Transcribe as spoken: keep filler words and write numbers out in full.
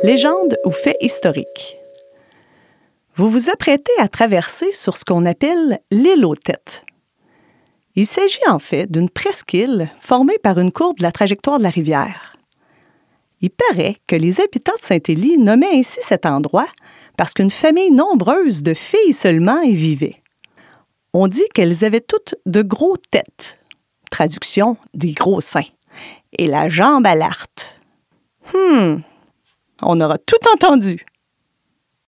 Légende ou fait historique? Vous vous apprêtez à traverser sur ce qu'on appelle l'île aux Têtes. Il s'agit en fait d'une presqu'île formée par une courbe de la trajectoire de la rivière. Il paraît que les habitants de Saint-Élie nommaient ainsi cet endroit parce qu'une famille nombreuse de filles seulement y vivait. On dit qu'elles avaient toutes de gros têtes, traduction des gros seins, et la jambe à l'arte. Hmm, on aura tout entendu.